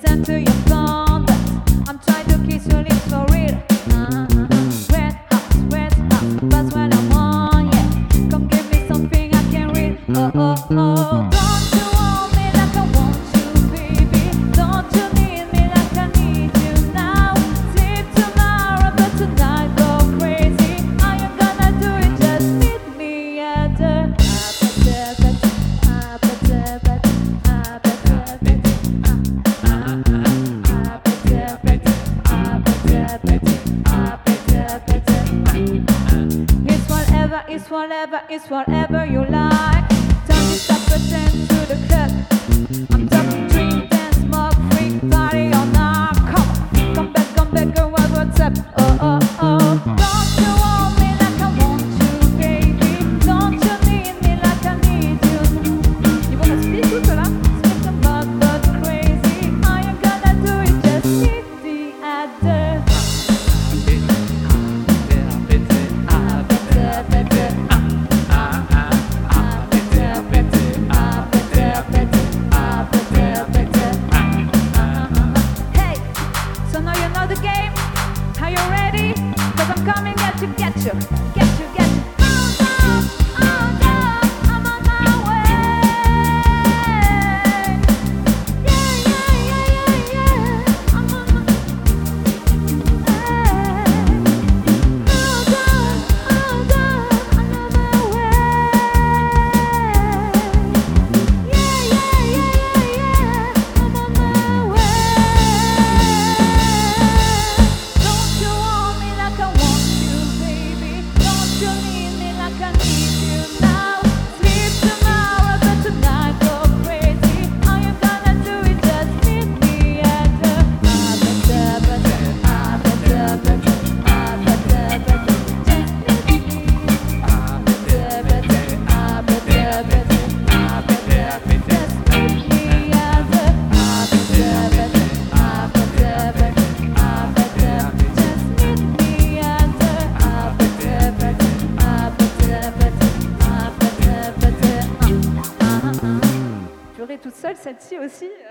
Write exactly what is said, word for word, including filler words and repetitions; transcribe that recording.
listen to your phone, but I'm trying to kiss your lips for real. Uh-huh. Red house, red house, that's what I want, yeah. Come give me something I can read. Oh, oh, oh. Don't you want me like I want you, baby? Don't you need me like I need you now? Sleep tomorrow, but tonight go crazy. I am gonna do it, just meet me at the It's whatever, it's whatever, it's whatever you like. Turn this up a ten to the club. I'm talking drink, dance, smoke, freak, party all night. Come on, come back, come back, girl, what, what's up? Oh, oh, oh. Don't you want me like I want you, baby? Don't you need me like I need you? Ils vont m'expliquer tout cela. Skip the mud, but crazy. I am gonna do it, just meet me at the the game. Are you ready? Cause I'm coming at you, get you, get you, get you. Oh no, oh no, I'm on my way. Yeah, yeah, yeah, yeah, yeah. I'm on my way. Oh no, oh no, I'm on my way. Yeah, yeah, yeah, yeah, yeah. I'm on my way. Toute seule, celle-ci aussi.